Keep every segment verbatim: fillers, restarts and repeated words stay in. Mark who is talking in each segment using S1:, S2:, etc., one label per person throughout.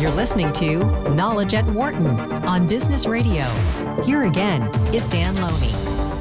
S1: You're listening to Knowledge at Wharton on Business Radio. Here again is Dan Loney.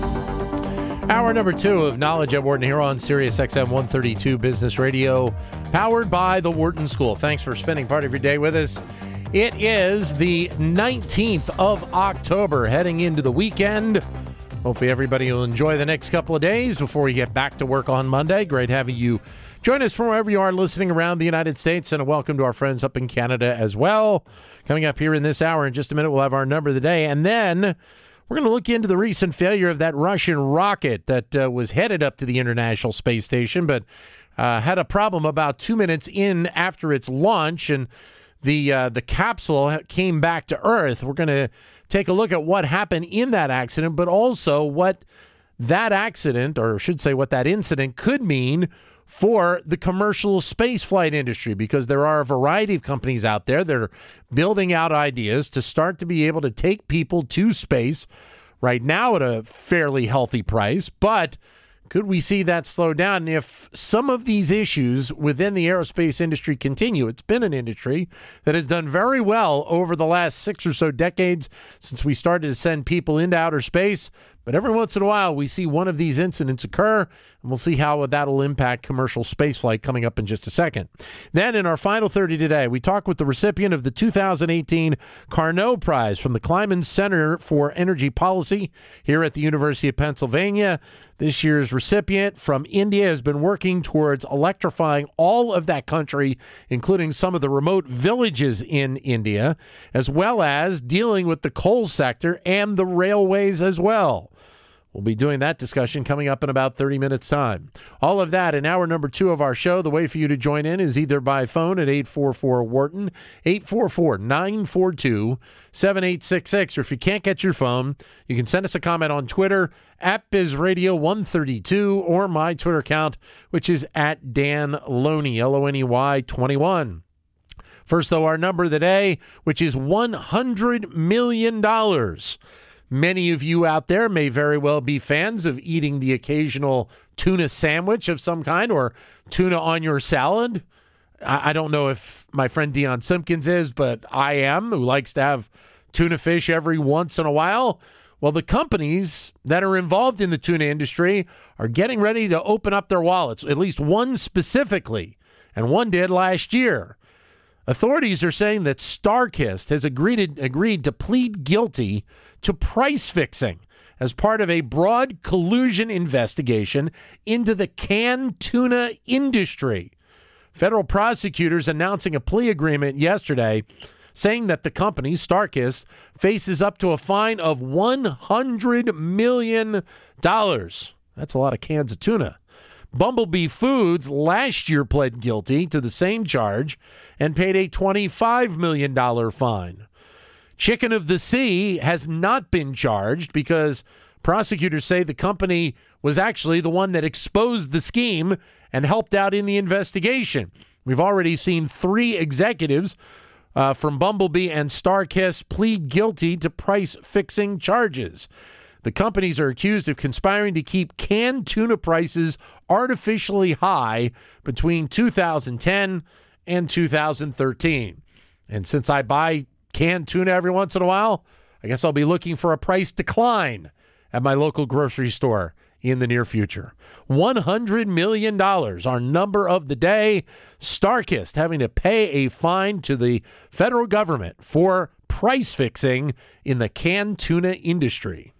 S2: Hour number two of Knowledge at Wharton here on Sirius X M one thirty-two Business Radio, powered by the Wharton School. Thanks for spending part of your day with us. It is the nineteenth of October, heading into the weekend. Hopefully everybody will enjoy the next couple of days before you get back to work on Monday. Great having you join us from wherever you are listening around the United States, and a welcome to our friends up in Canada as well. Coming up here in this hour, in just a minute, we'll have our number of the day, and then we're going to look into the recent failure of that Russian rocket that uh, was headed up to the International Space Station, but uh, had a problem about two minutes in after its launch, and the uh, the capsule came back to Earth. We're going to take a look at what happened in that accident, but also what that accident, or I should say what that incident could mean for the commercial spaceflight industry, because there are a variety of companies out there that are building out ideas to start to be able to take people to space right now at a fairly healthy price. But could we see that slow down if some of these issues within the aerospace industry continue? It's been an industry that has done very well over the last six or so decades since we started to send people into outer space. But every once in a while, we see one of these incidents occur, and we'll see how that'll impact commercial spaceflight coming up in just a second. Then in our final thirty today, we talk with the recipient of the two thousand eighteen Carnot Prize from the Kleinman Center for Energy Policy here at the University of Pennsylvania. This year's recipient from India has been working towards electrifying all of that country, including some of the remote villages in India, as well as dealing with the coal sector and the railways as well. We'll be doing that discussion coming up in about thirty minutes' time. All of that in hour number two of our show. The way for you to join in is either by phone at eight four four Wharton, eight four four, nine four two, seven eight six six, or if you can't get your phone, you can send us a comment on Twitter at Biz Radio one thirty-two, or my Twitter account, which is at Dan Loney, L O N E Y twenty-one. First, though, our number of the day, which is one hundred million dollars. Many of you out there may very well be fans of eating the occasional tuna sandwich of some kind, or tuna on your salad. I, I don't know if my friend Dion Simpkins is, but I am, who likes to have tuna fish every once in a while. Well, the companies that are involved in the tuna industry are getting ready to open up their wallets, at least one specifically, and one did last year. Authorities are saying that StarKist has agreed, agreed to plead guilty to price fixing as part of a broad collusion investigation into the canned tuna industry. Federal prosecutors announcing a plea agreement yesterday saying that the company, StarKist, faces up to a fine of one hundred million dollars. That's a lot of cans of tuna. Bumblebee Foods last year pled guilty to the same charge and paid a twenty-five million dollars fine. Chicken of the Sea has not been charged because prosecutors say the company was actually the one that exposed the scheme and helped out in the investigation. We've already seen three executives uh, from Bumblebee and StarKist plead guilty to price-fixing charges. The companies are accused of conspiring to keep canned tuna prices artificially high between two thousand ten and two thousand thirteen. And since I buy canned tuna every once in a while, I guess I'll be looking for a price decline at my local grocery store in the near future. one hundred million dollars, our number of the day. StarKist having to pay a fine to the federal government for price fixing in the canned tuna industry.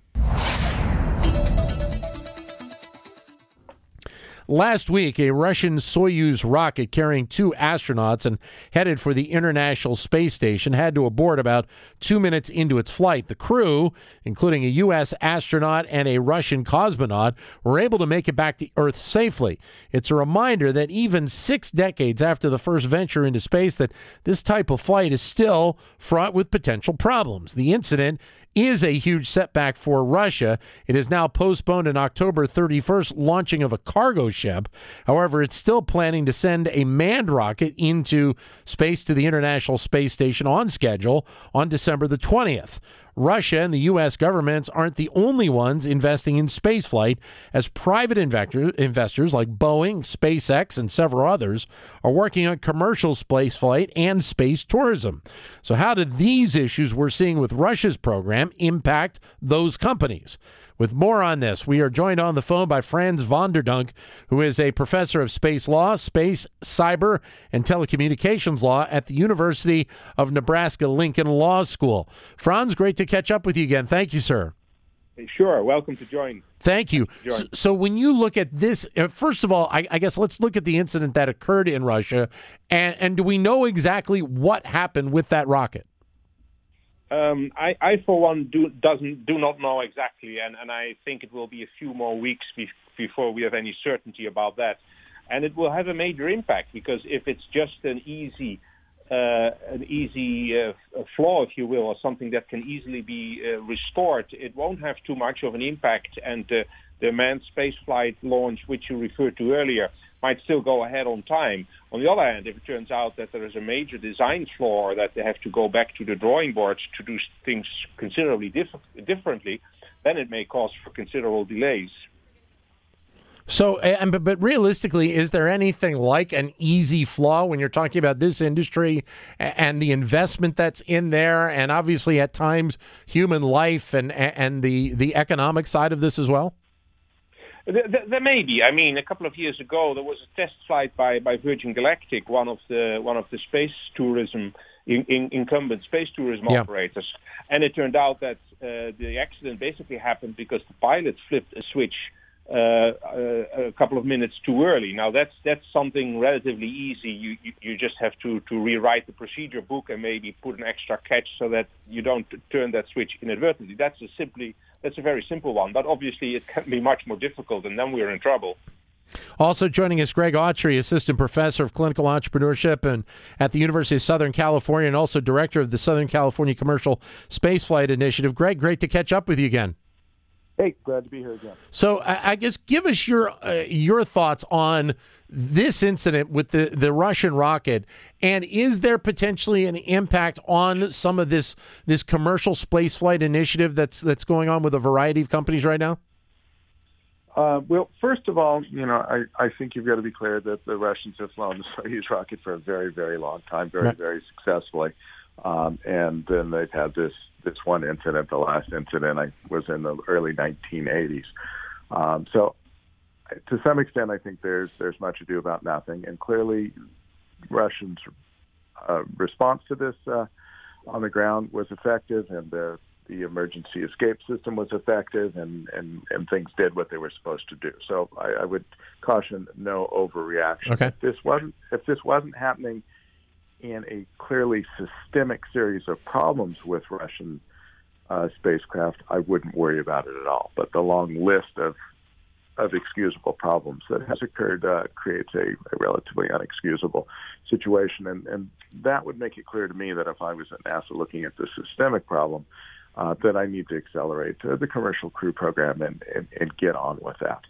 S2: Last week, a Russian Soyuz rocket carrying two astronauts and headed for the International Space Station had to abort about two minutes into its flight. The crew, including a U S astronaut and a Russian cosmonaut, were able to make it back to Earth safely. It's a reminder that even six decades after the first venture into space, that this type of flight is still fraught with potential problems. The incident is a huge setback for Russia. It is now postponed an October thirty-first launching of a cargo ship. However, it's still planning to send a manned rocket into space to the International Space Station on schedule on December the twentieth. Russia and the U S governments aren't the only ones investing in spaceflight, as private investor, investors like Boeing, SpaceX, and several others are working on commercial spaceflight and space tourism. So how do these issues we're seeing with Russia's program impact those companies? With more on this, we are joined on the phone by Frans van der Dunk, who is a professor of space law, space, cyber, and telecommunications law at the University of Nebraska-Lincoln Law School. Frans, great to catch up with you again. Thank you, sir.
S3: Sure. Welcome to join.
S2: Thank you. So, so when you look at this, uh, first of all, I, I guess let's look at the incident that occurred in Russia, and, and do we know exactly what happened with that rocket?
S3: Um, I, I, for one, do doesn't do not know exactly, and, and I think it will be a few more weeks be, before we have any certainty about that. And it will have a major impact, because if it's just an easy, uh, an easy uh, flaw, if you will, or something that can easily be uh, restored, it won't have too much of an impact, and uh, the manned spaceflight launch, which you referred to earlier, might still go ahead on time. On the other hand, if it turns out that there is a major design flaw, or that they have to go back to the drawing boards to do things considerably diff- differently, then it may cause for considerable delays.
S2: So, and, but, but realistically, is there anything like an easy flaw when you're talking about this industry and the investment that's in there, and obviously at times human life and and the, the economic side of this as well?
S3: There, there may be. I mean, a couple of years ago, there was a test flight by, by Virgin Galactic, one of the one of the space tourism in, in, incumbent space tourism
S2: yeah.
S3: operators, and it turned out that uh, the accident basically happened because the pilot flipped a switch uh, a, a couple of minutes too early. Now that's that's something relatively easy. You you, you just have to, to rewrite the procedure book and maybe put an extra catch so that you don't turn that switch inadvertently. That's a simply That's a very simple one, but obviously it can be much more difficult, and then we're in trouble.
S2: Also joining us, Greg Autry, Assistant Professor of Clinical Entrepreneurship and at the University of Southern California, and also Director of the Southern California Commercial Spaceflight Initiative. Greg, great to catch up with you again.
S4: Hey, glad to be here again.
S2: So I, I guess give us your uh, your thoughts on this incident with the, the Russian rocket, and is there potentially an impact on some of this this commercial spaceflight initiative that's that's going on with a variety of companies right now?
S4: Uh, well, first of all, you know, I, I think you've got to be clear that the Russians have flown the Soyuz rocket for a very, very long time, very, right. very successfully. Um, and then they've had this, this one incident, the last incident I was in the early nineteen eighties. Um, so to some extent, I think there's there's much ado about nothing. And clearly, Russians' uh, response to this uh, on the ground was effective, and the the emergency escape system was effective, and, and, and things did what they were supposed to do. So I, I would caution no overreaction.
S2: Okay.
S4: If this wasn't if this wasn't happening in a clearly systemic series of problems with Russian uh, spacecraft, I wouldn't worry about it at all. But the long list of of excusable problems that has occurred uh, creates a, a relatively unexcusable situation. And, and that would make it clear to me that if I was at NASA looking at the systemic problem, uh, that I need to accelerate uh, the commercial crew program and, and, and get on with that.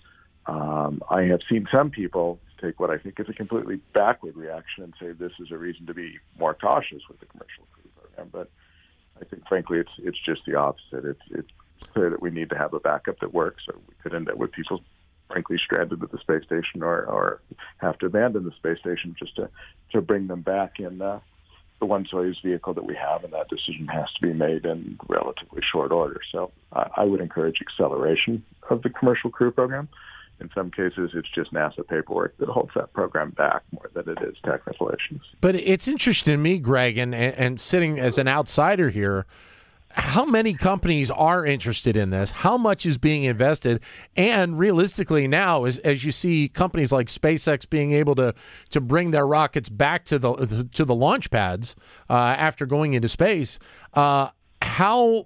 S4: Um, I have seen some people take what I think is a completely backward reaction and say this is a reason to be more cautious with the commercial crew program. But I think, frankly, it's it's just the opposite. It's, it's clear that we need to have a backup that works, or we could end up with people, frankly, stranded at the space station, or, or have to abandon the space station just to, to bring them back in uh, the one Soyuz vehicle that we have, and that decision has to be made in relatively short order. So uh, I would encourage acceleration of the commercial crew program. In some cases, it's just NASA paperwork that holds that program back more than it is technical issues.
S2: But it's interesting to me, Greg, and, and sitting as an outsider here, how many companies are interested in this? How much is being invested? And realistically now, as, as you see companies like SpaceX being able to to bring their rockets back to the to the launch pads uh, after going into space, uh, how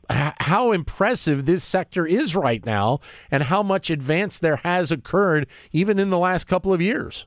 S2: how impressive this sector is right now, and how much advance there has occurred even in the last couple of years.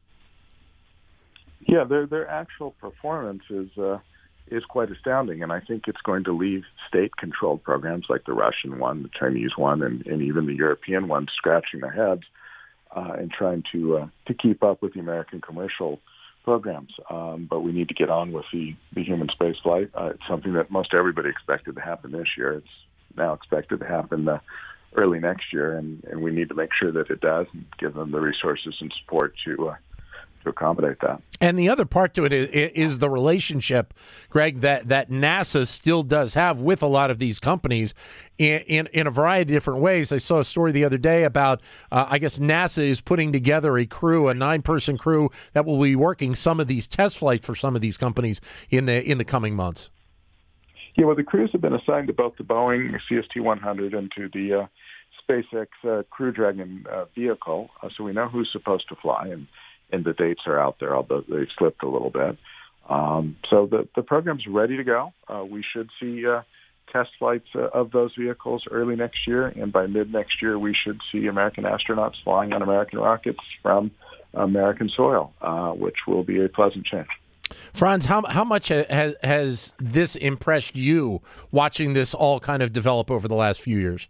S4: Yeah, their their actual performance is uh, is quite astounding, and I think it's going to leave state-controlled programs like the Russian one, the Chinese one, and, and even the European one scratching their heads uh, and trying to uh, to keep up with the American commercial programs. Um, but we need to get on with the, the human space flight. Uh, it's something that most everybody expected to happen this year. It's now expected to happen uh, early next year, and, and we need to make sure that it does and give them the resources and support to uh, to accommodate that.
S2: And the other part to it is, is the relationship, Greg, that, that NASA still does have with a lot of these companies in, in, in a variety of different ways. I saw a story the other day about, uh, I guess NASA is putting together a crew, a nine-person crew that will be working some of these test flights for some of these companies in the in the coming months.
S4: Yeah, well, the crews have been assigned to both the Boeing C S T one hundred and to the uh, SpaceX uh, Crew Dragon uh, vehicle, uh, so we know who's supposed to fly, and and the dates are out there, although they've slipped a little bit. Um, so the, the program's ready to go. Uh, we should see uh, test flights uh, of those vehicles early next year, and by mid-next year, we should see American astronauts flying on American rockets from American soil, uh, which will be a pleasant change.
S2: Franz, how how much has, has this impressed you, watching this all kind of develop over the last few years?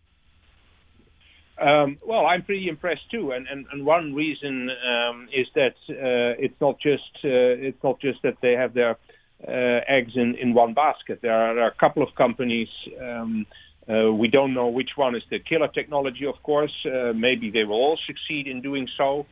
S3: Um, well, I'm pretty impressed too, and and, and one reason um, is that uh, it's not just uh, it's not just that they have their uh, eggs in, in one basket. There are, there are a couple of companies. Um, uh, we don't know which one is the killer technology. Of course, uh, maybe they will all succeed in doing so.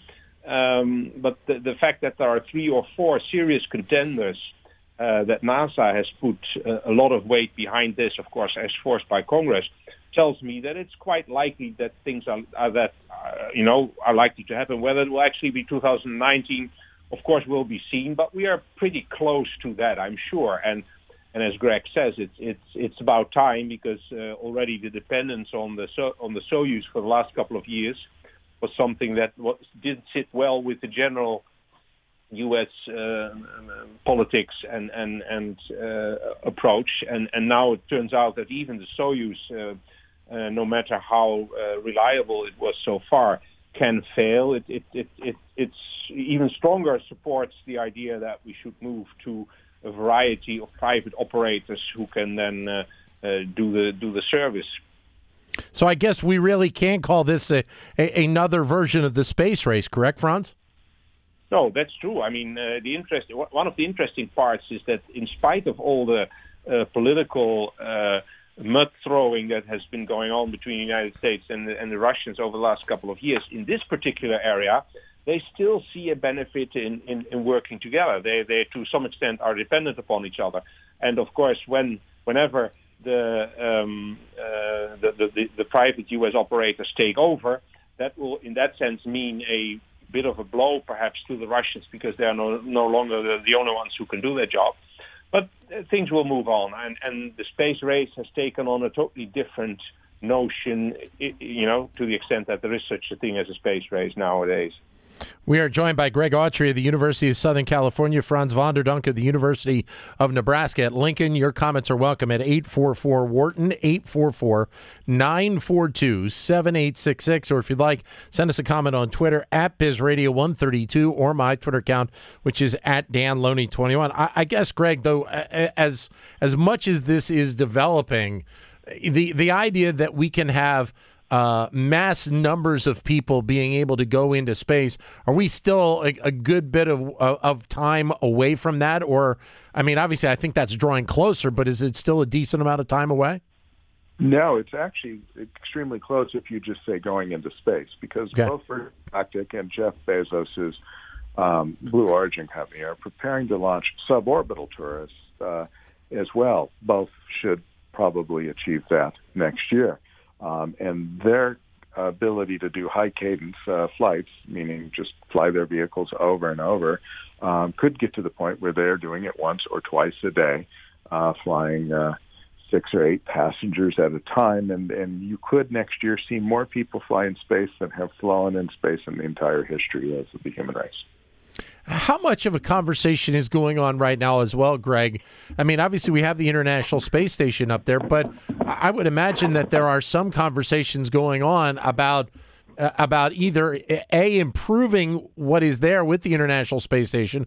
S3: Um, but the, the fact that there are three or four serious contenders uh, that NASA has put uh, a lot of weight behind this, of course, as forced by Congress, tells me that it's quite likely that things are, are that uh, you know are likely to happen. Whether it will actually be two thousand nineteen, of course, will be seen. But we are pretty close to that, I'm sure. And and as Greg says, it's it's it's about time, because uh, already the dependence on the so, on the Soyuz for the last couple of years was something that was, didn't sit well with the general U S uh, politics and and and uh, approach. And and now it turns out that even the Soyuz, Uh, Uh, no matter how uh, reliable it was so far, can fail. It, it, it, it, it's even stronger supports the idea that we should move to a variety of private operators who can then uh, uh, do the do the service.
S2: So I guess we really can call this a, a, another version of the space race, correct, Franz?
S3: No, that's true. I mean, uh, the interest. One of the interesting parts is that, in spite of all the uh, political uh, mud throwing that has been going on between the United States and the, and the Russians over the last couple of years, in this particular area, they still see a benefit in, in, in working together. They, they, to some extent, are dependent upon each other. And of course, when whenever the um, uh, the, the, the private U S operators take over, that will, in that sense, mean a bit of a blow, perhaps, to the Russians, because they are no, no longer the, the only ones who can do their job. But uh, things will move on, and, and the space race has taken on a totally different notion, you know, to the extent that there is such a thing as a space race nowadays.
S2: We are joined by Greg Autry of the University of Southern California, Franz van der Donk of the University of Nebraska at Lincoln. Your comments are welcome at eight four four Wharton, eight four four, nine four two, seven eight six six. Or if you'd like, send us a comment on Twitter at Biz Radio one thirty-two, or my Twitter account, which is at Dan Loney twenty-one. I, I guess, Greg, though, as as much as this is developing, the the idea that we can have Uh, mass numbers of people being able to go into space, are we still a, a good bit of of time away from that? Or, I mean, obviously I think that's drawing closer, but is it still a decent amount of time away?
S4: No, it's actually extremely close if you just say going into space, because okay. both Virgin Galactic and Jeff Bezos' um, Blue Origin company are preparing to launch suborbital tourists uh, as well. Both should probably achieve that next year. Um, and their ability to do high cadence uh, flights, meaning just fly their vehicles over and over, um, could get to the point where they're doing it once or twice a day, uh, flying uh, six or eight passengers at a time. And, and you could next year see more people fly in space than have flown in space in the entire history of the human race.
S2: How much of a conversation is going on right now as well, Greg? I mean, obviously we have the International Space Station up there, but I would imagine that there are some conversations going on about uh, about either A, improving what is there with the International Space Station,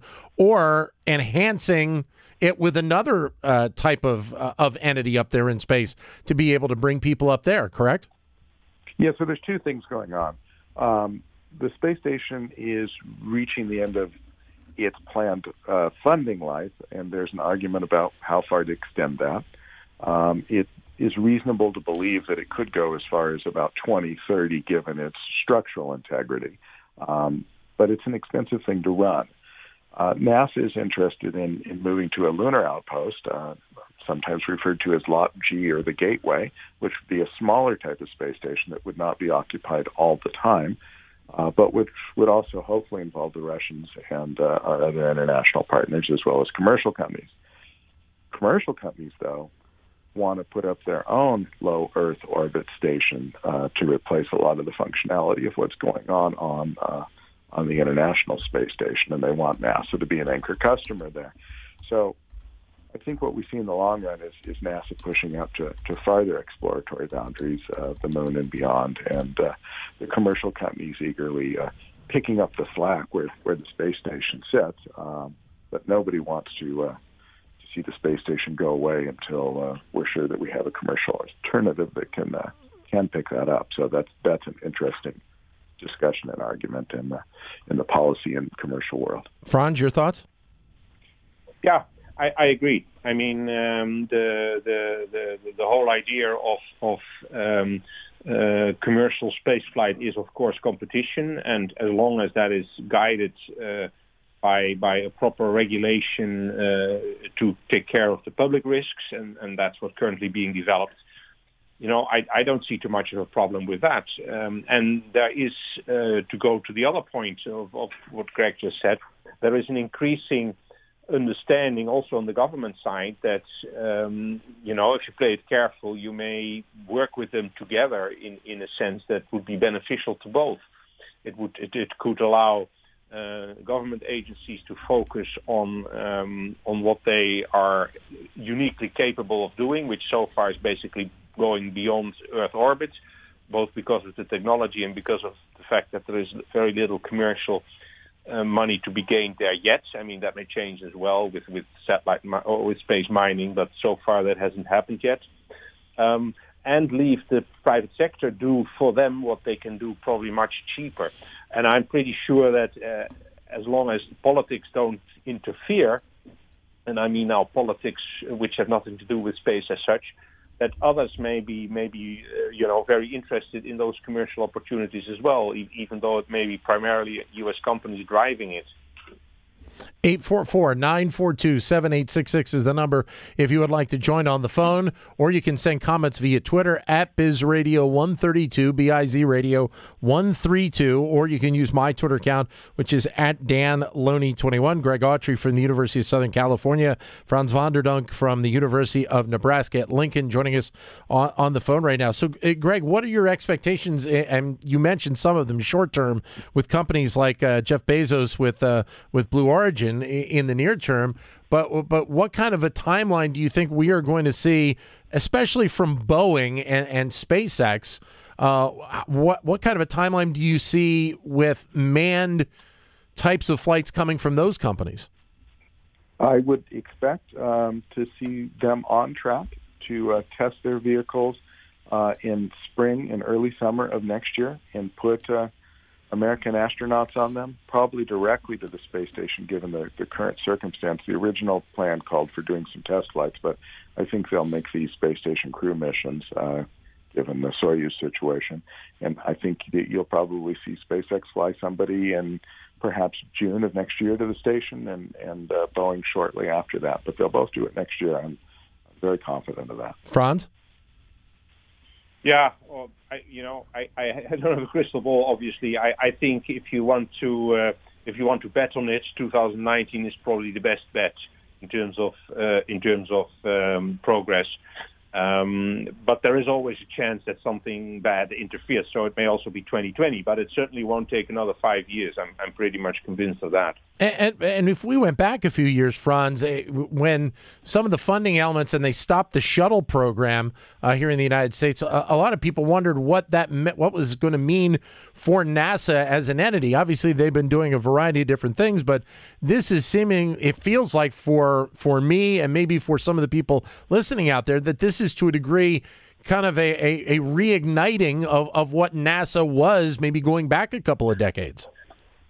S2: or enhancing it with another uh, type of uh, of entity up there in space to be able to bring people up there, correct?
S4: Yeah, so there's two things going on. Um, the space station is reaching the end of its planned uh, funding life, and there's an argument about how far to extend that. Um, it is reasonable to believe that it could go as far as about twenty thirty, given its structural integrity. Um, but it's an expensive thing to run. Uh, NASA is interested in, in moving to a lunar outpost, uh, sometimes referred to as Lot G or the Gateway, which would be a smaller type of space station that would not be occupied all the time, uh, but which would also hopefully involve the Russians and uh, our other international partners as well as commercial companies. Commercial companies, though, want to put up their own low Earth orbit station uh, to replace a lot of the functionality of what's going on on uh, on the International Space Station, and they want NASA to be an anchor customer there. So I think what we see in the long run is, is NASA pushing out to, to farther exploratory boundaries of the moon and beyond, and uh, the commercial companies eagerly uh, picking up the slack where, where the space station sits. Um, but nobody wants to uh, to see the space station go away until uh, we're sure that we have a commercial alternative that can uh, can pick that up. So that's that's an interesting discussion and argument in the in the policy and commercial world.
S2: Franz, your thoughts?
S3: Yeah, I, I agree. I mean, um, the, the the the whole idea of of um, uh, commercial spaceflight is, of course, competition, and as long as that is guided uh, by by a proper regulation uh, to take care of the public risks, and, and that's what's currently being developed. You know, I, I don't see too much of a problem with that. Um, and there is, uh, to go to the other point of, of what Greg just said, there is an increasing understanding also on the government side that, um, you know, if you play it careful, you may work with them together in, in a sense that would be beneficial to both. It would it, it could allow uh, government agencies to focus on um, on what they are uniquely capable of doing, which so far is basically going beyond Earth orbit, both because of the technology and because of the fact that there is very little commercial uh, money to be gained there yet. I mean, that may change as well with, with satellite mi- or with space mining, but so far that hasn't happened yet. Um, and leave the private sector do for them what they can do probably much cheaper. And I'm pretty sure that uh, as long as politics don't interfere, and I mean now politics which have nothing to do with space as such, that others may be, may be uh, you know, very interested in those commercial opportunities as well, e- even though it may be primarily U S companies driving it.
S2: eight four four, nine four two, seven eight six six is the number if you would like to join on the phone, or you can send comments via Twitter at Biz Radio one thirty-two, B I Z Radio one thirty-two, or you can use my Twitter account, which is at Dan Loney twenty-one. Greg Autry from the University of Southern California, Franz van der Dunk from the University of Nebraska at Lincoln joining us on, on the phone right now. So, uh, Greg, what are your expectations? And you mentioned some of them short term with companies like uh, Jeff Bezos with uh, with Blue Origin in the near term, but but what kind of a timeline do you think we are going to see, especially from Boeing and, and SpaceX? Uh, what what kind of a timeline do you see with manned types of flights coming from those companies?
S4: I would expect um, to see them on track to uh, test their vehicles uh, in spring and early summer of next year and put uh, American astronauts on them, probably directly to the space station, given the, the current circumstance. The original plan called for doing some test flights, but I think they'll make these space station crew missions, uh, given the Soyuz situation. And I think that you'll probably see SpaceX fly somebody in perhaps June of next year to the station, and, and uh, Boeing shortly after that. But they'll both do it next year. I'm, I'm very confident of that.
S2: Franz?
S3: Yeah, well, I, you know, I, I don't have a crystal ball. Obviously, I, I think if you want to uh, if you want to bet on it, two thousand nineteen is probably the best bet in terms of uh, in terms of um, progress. Um, but there is always a chance that something bad interferes. So it may also be twenty twenty, but it certainly won't take another five years. I'm, I'm pretty much convinced of that.
S2: And, and, and if we went back a few years, Franz, when some of the funding elements and they stopped the shuttle program uh, here in the United States, a, a lot of people wondered what that meant, what was going to mean for NASA as an entity. Obviously, they've been doing a variety of different things, but this is seeming, it feels like for for me and maybe for some of the people listening out there, that this is to a degree kind of a, a, a reigniting of, of what NASA was maybe going back a couple of decades.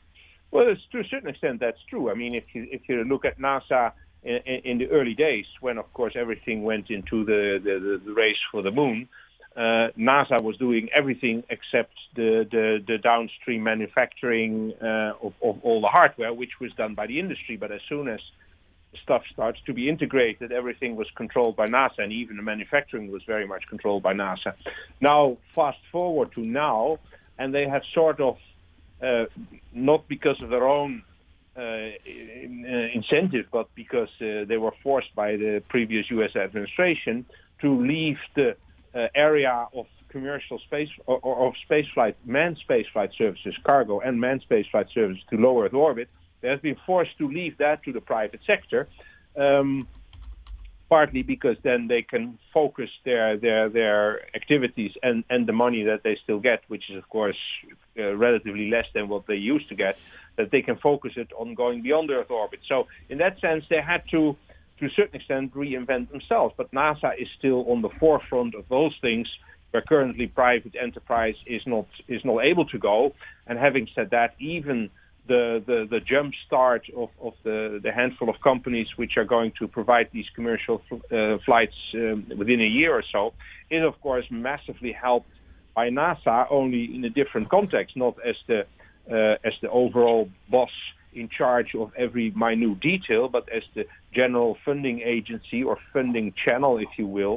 S3: Well, it's, to a certain extent, that's true. I mean, if you if you look at NASA in, in the early days, when of course everything went into the the, the race for the moon, uh, NASA was doing everything except the the, the downstream manufacturing uh, of, of all the hardware, which was done by the industry. But as soon as stuff starts to be integrated, everything was controlled by NASA, and even the manufacturing was very much controlled by NASA. Now, fast forward to now, and they have sort of, uh, not because of their own uh, incentive, but because uh, they were forced by the previous U S administration to leave the uh, area of commercial space or, or of spaceflight, manned spaceflight services, cargo and manned spaceflight services to low Earth orbit. They have been forced to leave that to the private sector, um, partly because then they can focus their their their activities and, and the money that they still get, which is of course uh, relatively less than what they used to get, that they can focus it on going beyond Earth orbit. So in that sense, they had to, to a certain extent, reinvent themselves. But NASA is still on the forefront of those things, where currently private enterprise is not is not able to go. And having said that, even The, the, the jump start of, of the, the handful of companies which are going to provide these commercial uh, flights um, within a year or so is, of course, massively helped by NASA, only in a different context, not as the uh, as the overall boss in charge of every minute detail, but as the general funding agency or funding channel, if you will,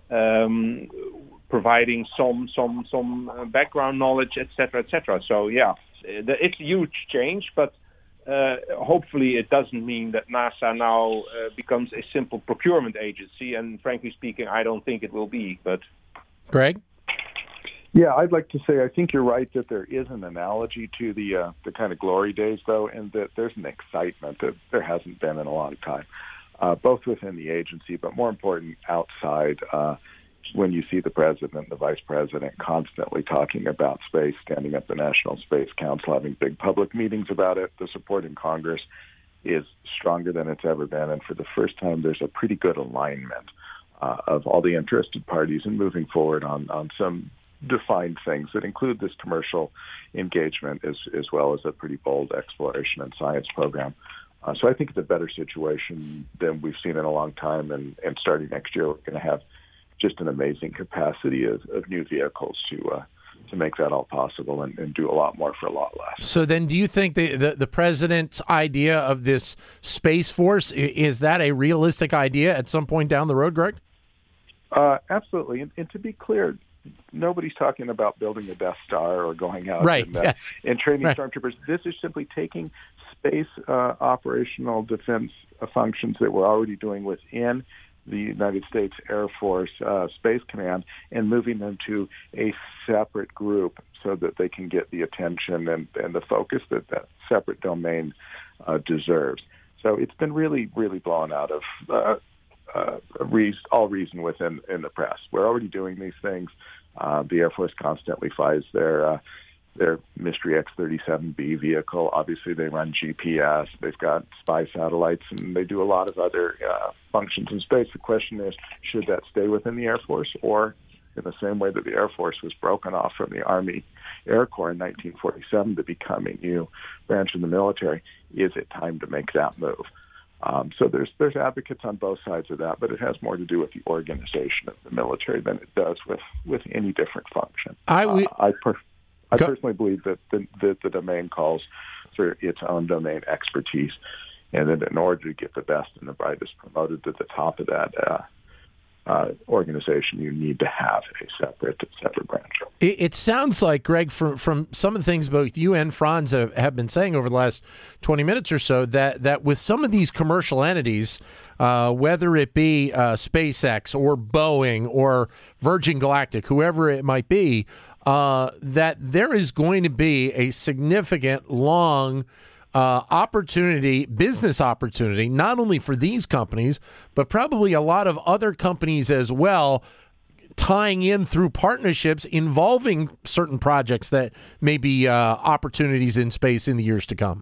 S3: um, providing some some some background knowledge, et cetera, et cetera. So, yeah. It's a huge change, but uh, hopefully it doesn't mean that NASA now uh, becomes a simple procurement agency. And frankly speaking, I don't think it will be. But
S2: Greg?
S4: Yeah, I'd like to say I think you're right that there is an analogy to the uh, the kind of glory days, though, and that there's an excitement that there hasn't been in a long time, uh, both within the agency, but more important, outside. Uh, when you see the president and the vice president constantly talking about space, standing up the National Space Council, having big public meetings about it, the support in Congress is stronger than it's ever been. And for the first time, there's a pretty good alignment uh, of all the interested parties in moving forward on, on some defined things that include this commercial engagement as, as well as a pretty bold exploration and science program. Uh, so I think it's a better situation than we've seen in a long time. And, and starting next year, we're going to have just an amazing capacity of, of new vehicles to uh, to make that all possible and, and do a lot more for a lot less.
S2: So then do you think the, the, the president's idea of this Space Force, is that a realistic idea at some point down the road, Greg?
S4: Uh, absolutely. And, and to be clear, nobody's talking about building a Death Star or going out
S2: right,
S4: and, uh,
S2: yes.
S4: and training
S2: right.
S4: stormtroopers. This is simply taking space uh, operational defense uh, functions that we're already doing within the United States Air Force uh, Space Command and moving them to a separate group so that they can get the attention and, and the focus that that separate domain uh, deserves. So it's been really, really blown out of uh, uh, reason, all reason within in the press. We're already doing these things. Uh, the Air Force constantly flies their uh, their Mystery X thirty-seven B vehicle. Obviously, they run G P S. They've got spy satellites, and they do a lot of other uh, functions in space. The question is, should that stay within the Air Force, or in the same way that the Air Force was broken off from the Army Air Corps in nineteen forty-seven to become a new branch of the military, is it time to make that move? Um, so there's there's advocates on both sides of that, but it has more to do with the organization of the military than it does with, with any different function.
S2: I we-
S4: uh, I, per- I personally believe that the, that the domain calls for its own domain expertise, and that in order to get the best and the brightest promoted to the top of that uh, uh, organization, you need to have a separate separate branch.
S2: It, it sounds like, Greg, from from some of the things both you and Franz have, have been saying over the last twenty minutes or so, that that with some of these commercial entities, uh, whether it be uh, SpaceX or Boeing or Virgin Galactic, whoever it might be, uh, that there is going to be a significant, long uh, opportunity, business opportunity, not only for these companies, but probably a lot of other companies as well, tying in through partnerships involving certain projects that may be uh, opportunities in space in the years to come.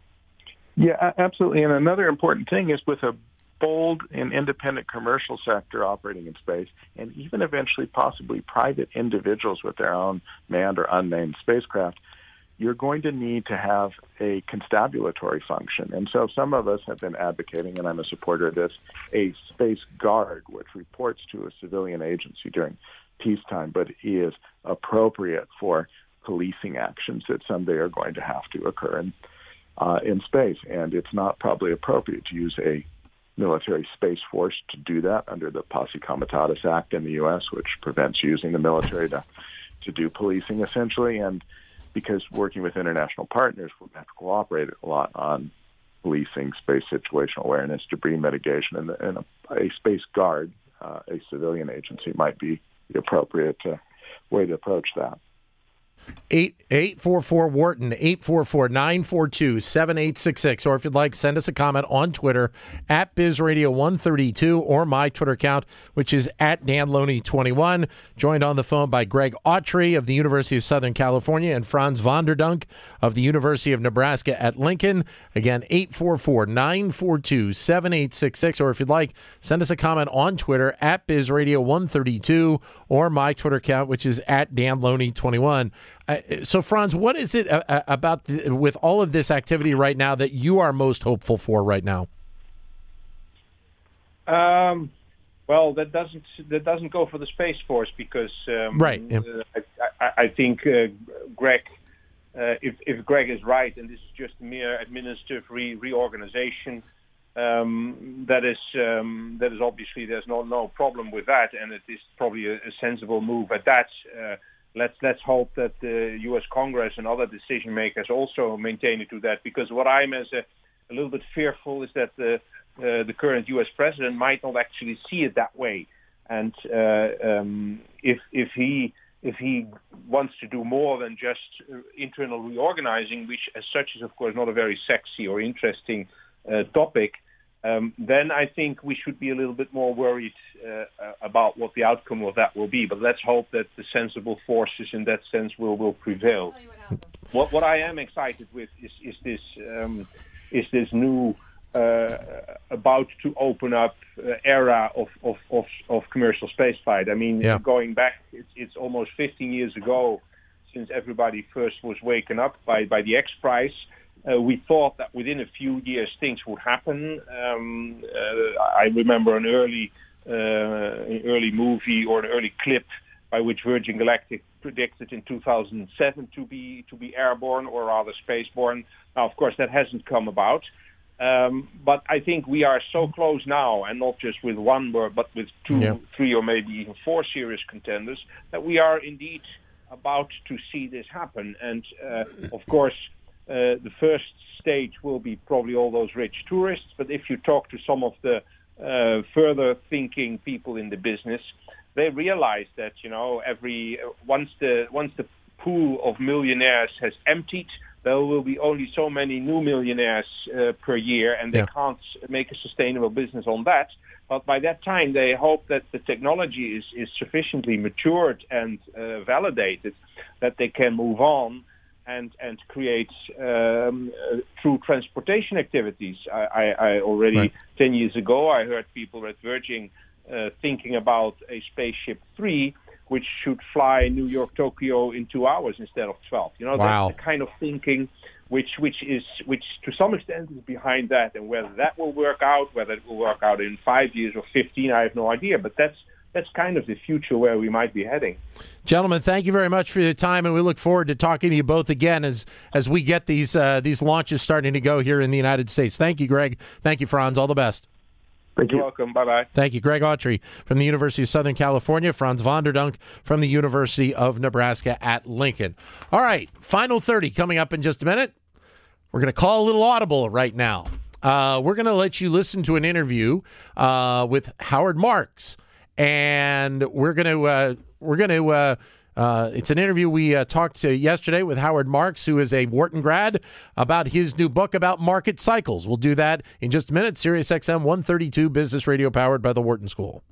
S4: Yeah, absolutely. And another important thing is with a bold and independent commercial sector operating in space, and even eventually possibly private individuals with their own manned or unmanned spacecraft, you're going to need to have a constabulatory function. And so some of us have been advocating, and I'm a supporter of this, a space guard, which reports to a civilian agency during peacetime, but is appropriate for policing actions that someday are going to have to occur in, uh, in space. And it's not probably appropriate to use a military space force to do that under the Posse Comitatus Act in the U S, which prevents using the military to, to do policing, essentially. And because working with international partners, we have to cooperate a lot on policing, space situational awareness, debris mitigation, and, and a, a space guard, uh, a civilian agency, might be the appropriate uh, way to approach that.
S2: eight eight four four Wharton, eight four four, nine four two, seven eight six six. Or if you'd like, send us a comment on Twitter at Biz Radio one thirty-two or my Twitter account, which is at Dan Loney twenty-one. Joined on the phone by Greg Autry of the University of Southern California and Frans van der Dunk of the University of Nebraska at Lincoln. Again, eight four four, nine four two, seven eight six six. Or if you'd like, send us a comment on Twitter at Biz Radio one thirty-two or my Twitter account, which is at Dan Loney twenty-one. Uh, so, Frans, what is it uh, about the, with all of this activity right now that you are most hopeful for right now?
S3: Um, well, that doesn't that doesn't go for the Space Force because um,
S2: right. Yeah.
S3: Uh, I, I, I think uh, Greg, uh, if if Greg is right, and this is just a mere administrative re- reorganization, um, that is um, that is obviously there's no no problem with that, and it is probably a, a sensible move at that. Uh, Let's let's hope that the U S Congress and other decision makers also maintain it to that. Because what I'm as a, a little bit fearful is that the uh, the current U S president might not actually see it that way. And uh, um, if if he if he wants to do more than just internal reorganizing, which as such is of course not a very sexy or interesting uh, topic. Um, then I think we should be a little bit more worried uh, about what the outcome of that will be. But let's hope that the sensible forces in that sense will, will prevail. What what I am excited with is, is this um, is this new uh, about to open up uh, era of, of, of, of commercial spaceflight. I mean,
S2: yeah.
S3: going back, it's, it's almost fifteen years ago since everybody first was waken up by, by the X Prize. Uh, we thought that within a few years things would happen. Um, uh, I remember an early, uh, an early movie or an early clip by which Virgin Galactic predicted in two thousand seven to be to be airborne or rather spaceborne. Now, of course, that hasn't come about. Um, but I think we are so close now, and not just with one, but with two, yeah. three, or maybe even four serious contenders, that we are indeed about to see this happen. And uh, of course. Uh, the first stage will be probably all those rich tourists, but if you talk to some of the uh, further thinking people in the business, they realize that you know every uh, once the once the pool of millionaires has emptied, there will be only so many new millionaires uh, per year, and they yeah. can't make a sustainable business on that. But by that time, they hope that the technology is, is sufficiently matured and uh, validated that they can move on. And, and create um, uh, true transportation activities. I, I, I already, right. ten years ago, I heard people at Virgin uh, thinking about a Spaceship three, which should fly New York, Tokyo in two hours instead of twelve. You know,
S2: wow.
S3: that's the kind of thinking which, which is, which to some extent is behind that. And whether that will work out, whether it will work out in five years or fifteen, I have no idea. But that's That's kind of the future where we might be heading.
S2: Gentlemen, thank you very much for your time, and we look forward to talking to you both again as as we get these uh, these launches starting to go here in the United States. Thank you, Greg. Thank you, Frans. All the best.
S4: Thank you.
S3: You're welcome. Bye-bye.
S2: Thank you. Greg Autry from the University of Southern California, Frans van der Dunk from the University of Nebraska at Lincoln. All right, final thirty coming up in just a minute. We're going to call a little audible right now. Uh, we're going to let you listen to an interview uh, with Howard Marks. And we're going to uh, we're going to uh, uh, it's an interview we uh, talked to yesterday with Howard Marks, who is a Wharton grad, about his new book about market cycles. We'll do that in just a minute. Sirius X M one thirty-two Business Radio, powered by the Wharton School.